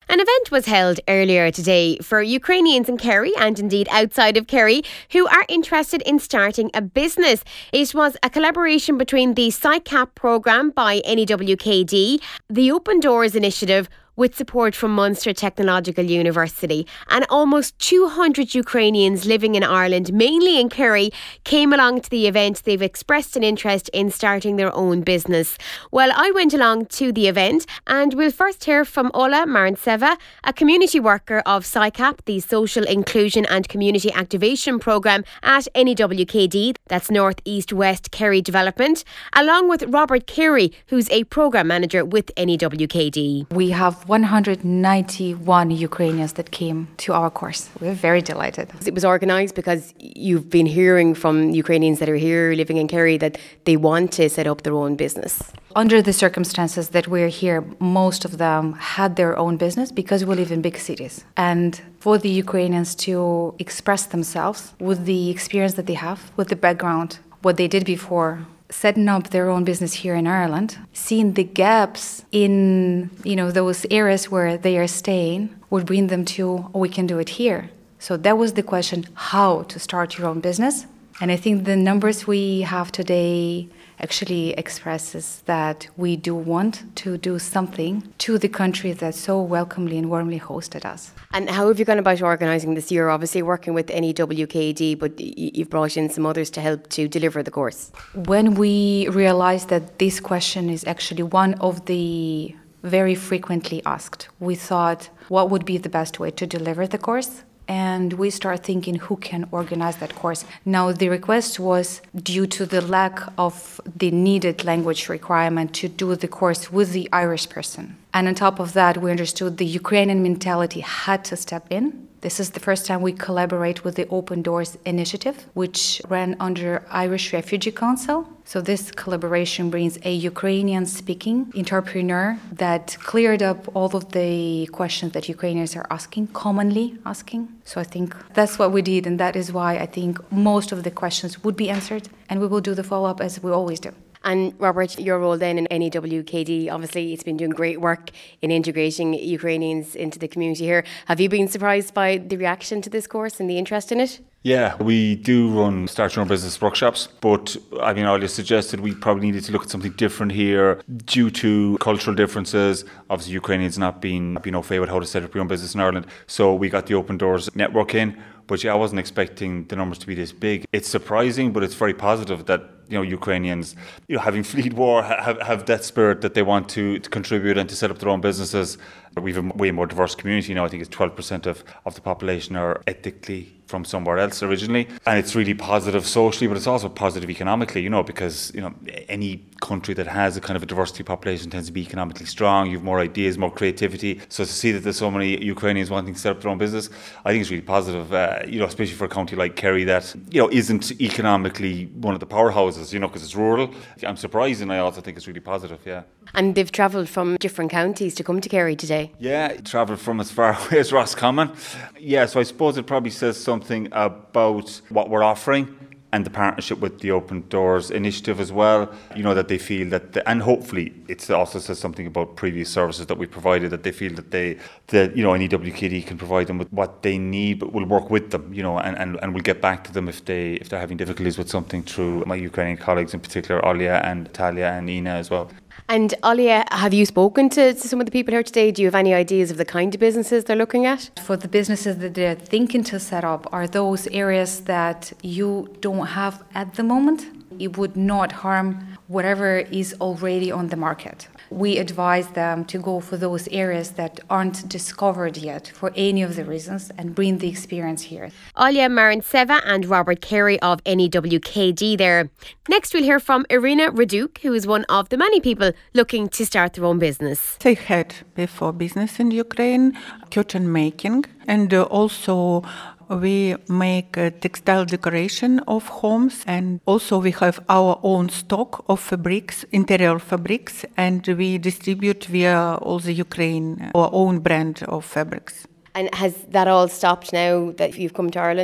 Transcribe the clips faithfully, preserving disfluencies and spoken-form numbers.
An event was held earlier today for Ukrainians in Kerry and indeed outside of Kerry who are interested in starting a business. It was a collaboration between the SciCap programme by N E W K D, the Open Doors initiative with support from Munster Technological University, and almost two hundred Ukrainians living in Ireland, mainly in Kerry, came along to the event. They've expressed an interest in starting their own business. Well, I went along to the event and we'll first hear from Ola Marantseva, a community worker of SciCap, the Social Inclusion and Community Activation Programme at N E W K D, that's North East West Kerry Development, along with Robert Carey, who's a Programme Manager with N E W K D. We have one hundred ninety-one Ukrainians that came to our course. We're very delighted. It was organised because you've been hearing from Ukrainians that are here living in Kerry that they want to set up their own business. Under the circumstances that we're here, most of them had their own business because we live in big cities. And for the Ukrainians to express themselves with the experience that they have, with the background, what they did before, setting up their own business here in Ireland, seeing the gaps in, you know, those areas where they are staying would bring them to, oh, we can do it here. So that was the question, how to start your own business. And I think the numbers we have today actually expresses that we do want to do something to the country that so welcomely and warmly hosted us. And how have you gone about organising this year? Obviously working with N E W K D, but you've brought in some others to help to deliver the course. When we realised that this question is actually one of the very frequently asked, we thought, what would be the best way to deliver the course? And we start thinking who can organize that course. Now, the request was due to the lack of the needed language requirement to do the course with the Irish person. And on top of that, we understood the Ukrainian mentality had to step in. This is the first time we collaborate with the Open Doors initiative, which ran under Irish Refugee Council. So this collaboration brings a Ukrainian-speaking entrepreneur that cleared up all of the questions that Ukrainians are asking, commonly asking. So I think that's what we did, and that is why I think most of the questions would be answered, and we will do the follow-up as we always do. And Robert, your role then in N E W K D, obviously it's been doing great work in integrating Ukrainians into the community here. Have you been surprised by the reaction to this course and the interest in it? Yeah, we do run Start Your Own Business workshops, but I mean, Ollie suggested we probably needed to look at something different here due to cultural differences. Obviously, Ukrainians not being, being au fait with how to set up your own business in Ireland. So we got the Open Doors network in, but yeah, I wasn't expecting the numbers to be this big. It's surprising, but it's very positive that, you know, Ukrainians, you know, having fled war, have, have that spirit that they want to, to contribute and to set up their own businesses. We have a way more diverse community now. I think it's twelve percent of, of the population are ethnically from somewhere else originally. And it's really positive socially, but it's also positive economically, you know, because, you know, any country that has a kind of a diversity population tends to be economically strong. You have more ideas, more creativity. So to see that there's so many Ukrainians wanting to set up their own business, I think it's really positive, uh, you know, especially for a county like Kerry that, you know, isn't economically one of the powerhouses, you know, because it's rural. I'm surprised, and I also think it's really positive, yeah. And they've travelled from different counties to come to Kerry today. Yeah, travelled from as far away as Roscommon. Yeah, so I suppose it probably says something about what we're offering and the partnership with the Open Doors initiative as well. You know, that they feel that, the, and hopefully it also says something about previous services that we provided, that they feel that they, that, you know, N E W K D can provide them with what they need, but we'll work with them, you know, and, and, and we'll get back to them if, they, if they're having difficulties with something through my Ukrainian colleagues, in particular, Olia and Talia and Ina as well. And Olia, have you spoken to, to some of the people here today? Do you have any ideas of the kind of businesses they're looking at? For the businesses that they're thinking to set up are those areas that you don't have at the moment. It would not harm whatever is already on the market. We advise them to go for those areas that aren't discovered yet for any of the reasons and bring the experience here. Olia Marantseva and Robert Carey of N E W K D there. Next we'll hear from Irina Raduk, who is one of the many people looking to start their own business. I had before business in Ukraine, curtain making, and uh, also we make uh, textile decoration of homes, and also we have our own stock of fabrics, interior fabrics, and we distribute via all the Ukraine our own brand of fabrics. And has that all stopped now that you've come to Ireland?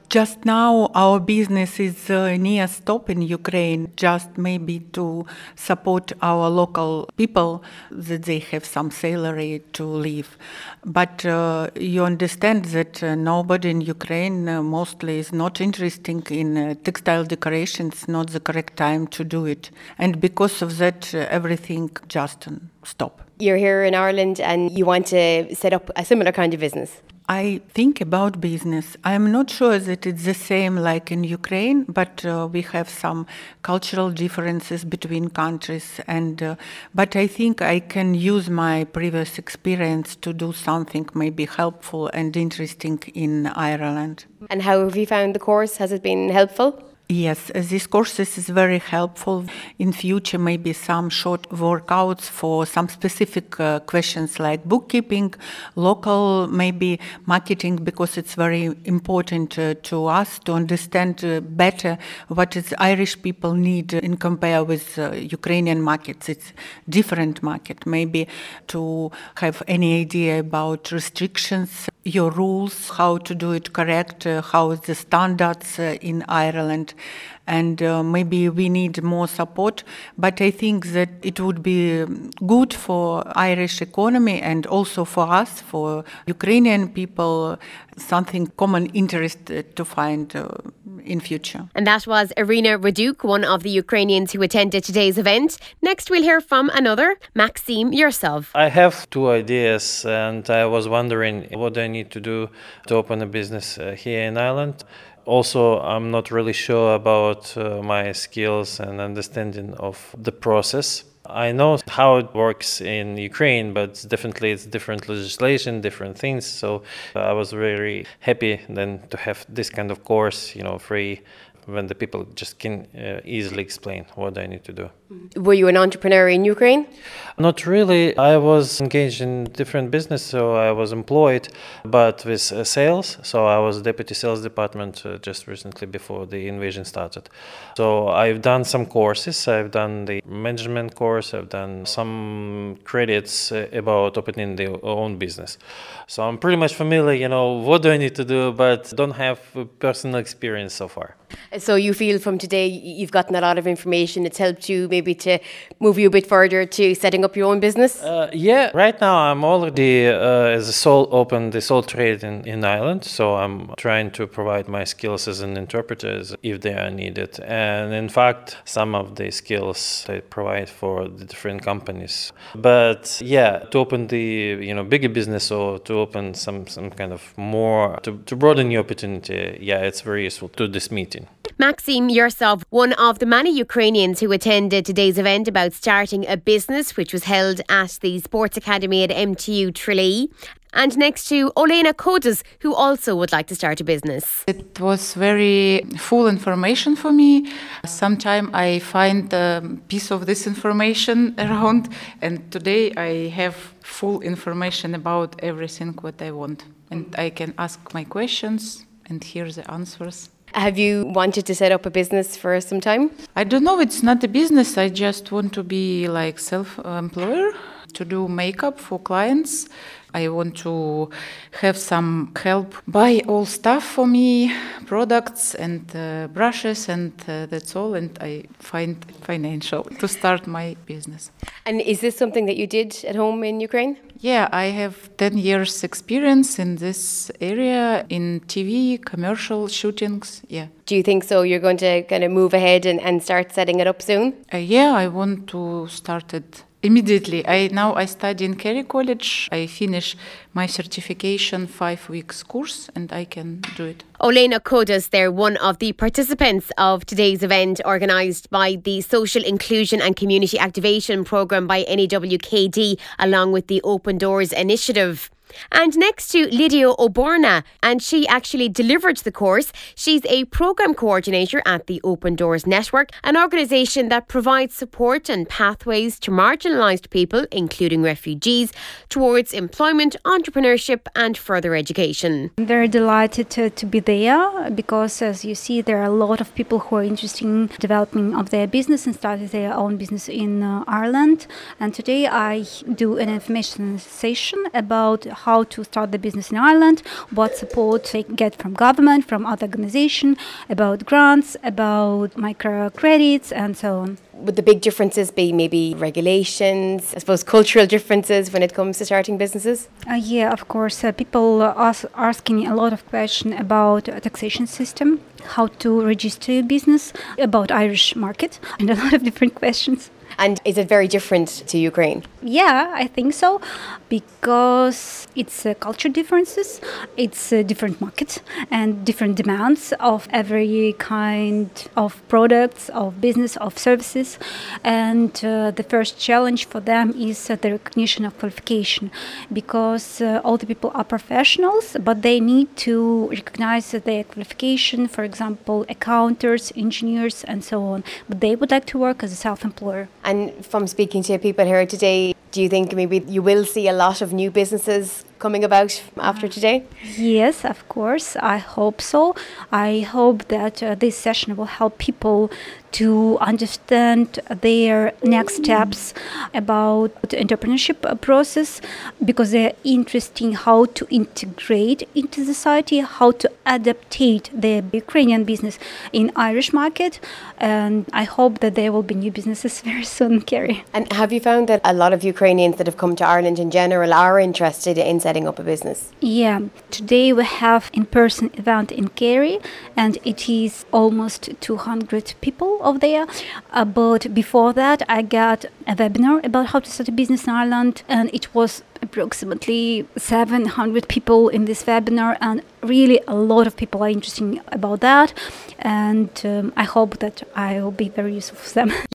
Just now, our business is uh, near stop in Ukraine, just maybe to support our local people that they have some salary to live. But uh, you understand that uh, nobody in Ukraine uh, mostly is not interested in uh, textile decorations, not the correct time to do it. And because of that, uh, everything just uh, stop. You're here in Ireland and you want to set up a similar kind of business. I think about business. I'm not sure that it's the same like in Ukraine, but uh, we have some cultural differences between countries. And uh, but I think I can use my previous experience to do something maybe helpful and interesting in Ireland. And how have you found the course? Has it been helpful? Yes, uh, this course is very helpful. In future, maybe some short workouts for some specific uh, questions like bookkeeping, local maybe marketing, because it's very important uh, to us to understand uh, better what is Irish people need in compare with uh, Ukrainian markets. It's different market. Maybe to have any idea about restrictions, your rules, how to do it correct, uh, how is the standards uh, in Ireland. And uh, maybe we need more support, but I think that it would be good for Irish economy and also for us, for Ukrainian people, something common interest uh, to find uh, in future. And that was Irina Raduk, one of the Ukrainians who attended today's event. Next we'll hear from another, Maxim Yursov. I have two ideas and I was wondering what I need to do to open a business uh, here in Ireland. Also, I'm not really sure about uh, my skills and understanding of the process. I know how it works in Ukraine, but definitely it's different legislation, different things. So uh, I was very happy then to have this kind of course, you know, free, when the people just can uh, easily explain what I need to do. Were you an entrepreneur in Ukraine? Not really. I was engaged in different business, so I was employed, but with uh, sales. So I was deputy sales department uh, just recently before the invasion started. So I've done some courses. I've done the management course. I've done some credits uh, about opening their own business. So I'm pretty much familiar, you know, what do I need to do, but don't have personal experience so far. So you feel from today you've gotten a lot of information. It's helped you maybe to move you a bit further to setting up your own business? Uh, yeah, right now I'm already uh, as a sole open the sole trade in, in Ireland. So I'm trying to provide my skills as an interpreter if they are needed. And in fact, some of the skills I provide for the different companies. But yeah, to open the you know bigger business or to open some, some kind of more, to, to broaden your opportunity, yeah, it's very useful to this meeting. Maxim Yursov, one of the many Ukrainians who attended today's event about starting a business, which was held at the Sports Academy at M T U Tralee. And next to Olena Kodas, who also would like to start a business. It was very full information for me. Sometimes I find a piece of this information around, and today I have full information about everything what I want. And I can ask my questions and hear the answers. Have you wanted to set up a business for some time? I don't know, it's not a business. I just want to be like self-employer, to do makeup for clients. I want to have some help, buy all stuff for me, products and uh, brushes, and uh, that's all. And I find financial to start my business. And is this something that you did at home in Ukraine? Yeah, I have ten years experience in this area, in T V, commercial shootings, yeah. Do you think so? You're going to kind of move ahead and, and start setting it up soon? Uh, yeah, I want to start it immediately. I now I study in Kerry College. I finish my certification five weeks course and I can do it. Olena Kodas, they're one of the participants of today's event organised by the Social Inclusion and Community Activation Programme by N A W K D along with the Open Doors Initiative. And next to Lydia Oborna, and she actually delivered the course. She's a programme coordinator at the Open Doors Network, an organisation that provides support and pathways to marginalised people, including refugees, towards employment, entrepreneurship and further education. I'm very delighted to, to be there because, as you see, there are a lot of people who are interested in developing of their business and starting their own business in uh, Ireland. And today I do an information session about how to start the business in Ireland, what support they get from government, from other organizations, about grants, about microcredits, and so on. Would the big differences be maybe regulations, I suppose cultural differences when it comes to starting businesses? Uh, yeah, of course. Uh, people are asking a lot of questions about uh, taxation system, how to register your business, about Irish market, and a lot of different questions. And is it very different to Ukraine? Yeah, I think so, because it's uh, culture differences, it's a different market and different demands of every kind of products, of business, of services. And uh, the first challenge for them is uh, the recognition of qualification, because uh, all the people are professionals, but they need to recognize their qualification, for example, accountants, engineers, and so on. But they would like to work as a self-employer. And from speaking to people here today, do you think maybe you will see a lot of new businesses coming about after today? Yes, of course. I hope so. I hope that uh, this session will help people to understand their next steps about the entrepreneurship process, because they're interested in how to integrate into society, how to adaptate their Ukrainian business in Irish market. And I hope that there will be new businesses very soon, Kerry. And have you found that a lot of Ukrainians that have come to Ireland in general are interested in setting up a business? Yeah. Today we have in-person event in Kerry, and it is almost two hundred people over there. Uh, but before that, I got a webinar about how to start a business in Ireland, and it was approximately seven hundred people in this webinar, and really a lot of people are interested about that. And um, I hope that I will be very useful for them.